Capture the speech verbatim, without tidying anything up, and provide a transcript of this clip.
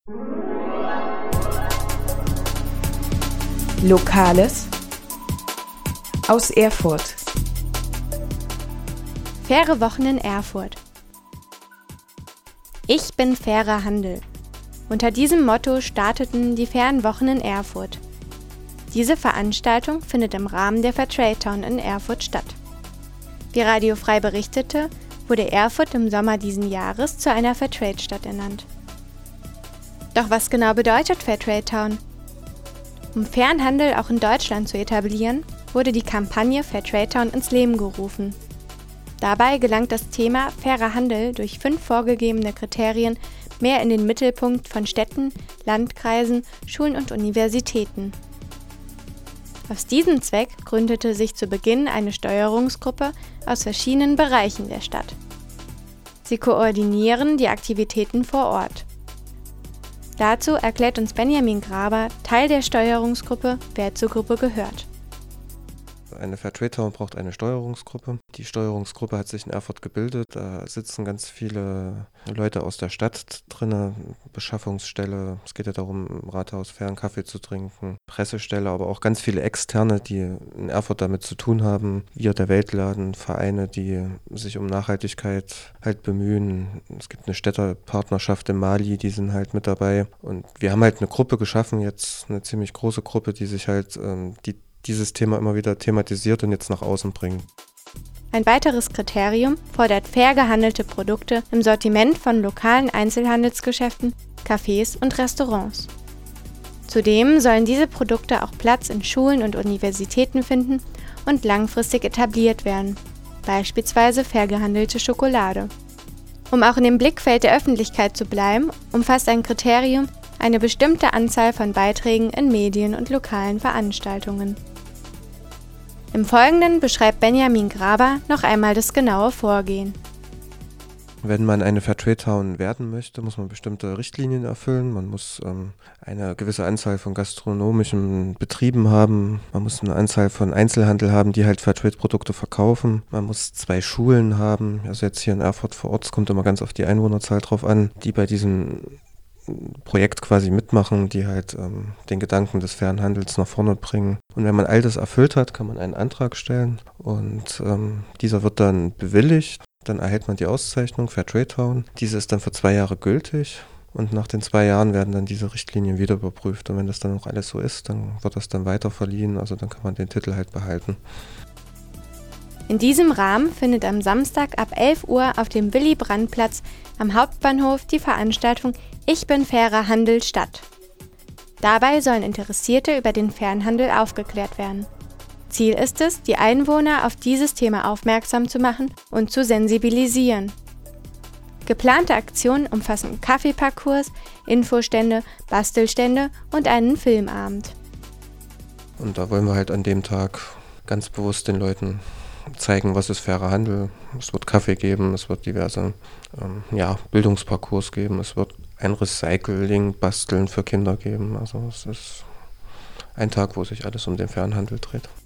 Lokales aus Erfurt. Faire Wochen in Erfurt. Ich bin fairer Handel. Unter diesem Motto starteten die Fairen Wochen in Erfurt. Diese Veranstaltung findet im Rahmen der Fairtrade Town in Erfurt statt. Wie Radio Frei berichtete, wurde Erfurt im Sommer diesen Jahres zu einer Fairtrade-Stadt ernannt. Doch was genau bedeutet Fairtrade Town? Um fairen Handel auch in Deutschland zu etablieren, wurde die Kampagne Fairtrade Town ins Leben gerufen. Dabei gelangt das Thema fairer Handel durch fünf vorgegebene Kriterien mehr in den Mittelpunkt von Städten, Landkreisen, Schulen und Universitäten. Aus diesem Zweck gründete sich zu Beginn eine Steuerungsgruppe aus verschiedenen Bereichen der Stadt. Sie koordinieren die Aktivitäten vor Ort. Dazu erklärt uns Benjamin Graber, Teil der Steuerungsgruppe, wer zur Gruppe gehört. Eine Fairtrade Town braucht eine Steuerungsgruppe. Die Steuerungsgruppe hat sich in Erfurt gebildet. Da sitzen ganz viele Leute aus der Stadt drin, Beschaffungsstelle. Es geht ja darum, im Rathaus fairen Kaffee zu trinken, Pressestelle, aber auch ganz viele Externe, die in Erfurt damit zu tun haben. Wir, der Weltladen, Vereine, die sich um Nachhaltigkeit halt bemühen. Es gibt eine Städtepartnerschaft in Mali, die sind halt mit dabei. Und wir haben halt eine Gruppe geschaffen, jetzt eine ziemlich große Gruppe, die sich halt ähm, die dieses Thema immer wieder thematisiert und jetzt nach außen bringen. Ein weiteres Kriterium fordert fair gehandelte Produkte im Sortiment von lokalen Einzelhandelsgeschäften, Cafés und Restaurants. Zudem sollen diese Produkte auch Platz in Schulen und Universitäten finden und langfristig etabliert werden, beispielsweise fair gehandelte Schokolade. Um auch in dem Blickfeld der Öffentlichkeit zu bleiben, umfasst ein Kriterium eine bestimmte Anzahl von Beiträgen in Medien und lokalen Veranstaltungen. Im Folgenden beschreibt Benjamin Graber noch einmal das genaue Vorgehen. Wenn man eine Fairtrade Town werden möchte, muss man bestimmte Richtlinien erfüllen. Man muss ähm, eine gewisse Anzahl von gastronomischen Betrieben haben. Man muss eine Anzahl von Einzelhandel haben, die halt Fairtrade-Produkte verkaufen. Man muss zwei Schulen haben. Also jetzt hier in Erfurt vor Ort, es kommt immer ganz auf die Einwohnerzahl drauf an, die bei diesem Projekt quasi mitmachen, die halt ähm, den Gedanken des fairen Handels nach vorne bringen. Und wenn man all das erfüllt hat, kann man einen Antrag stellen und ähm, dieser wird dann bewilligt. Dann erhält man die Auszeichnung Fairtrade Town. Diese ist dann für zwei Jahre gültig und nach den zwei Jahren werden dann diese Richtlinien wieder überprüft. Und wenn das dann noch alles so ist, dann wird das dann weiter verliehen. Also dann kann man den Titel halt behalten. In diesem Rahmen findet am Samstag ab elf Uhr auf dem Willy-Brandt-Platz am Hauptbahnhof die Veranstaltung Ich bin fairer Handel statt. Dabei sollen Interessierte über den fairen Handel aufgeklärt werden. Ziel ist es, die Einwohner auf dieses Thema aufmerksam zu machen und zu sensibilisieren. Geplante Aktionen umfassen Kaffeeparcours, Infostände, Bastelstände und einen Filmabend. Und da wollen wir halt an dem Tag ganz bewusst den Leuten zeigen, was ist fairer Handel. Es wird Kaffee geben, es wird diverse ähm, ja, Bildungsparcours geben, es wird ein Recycling, Basteln für Kinder geben. Also es ist ein Tag, wo sich alles um den fairen Handel dreht.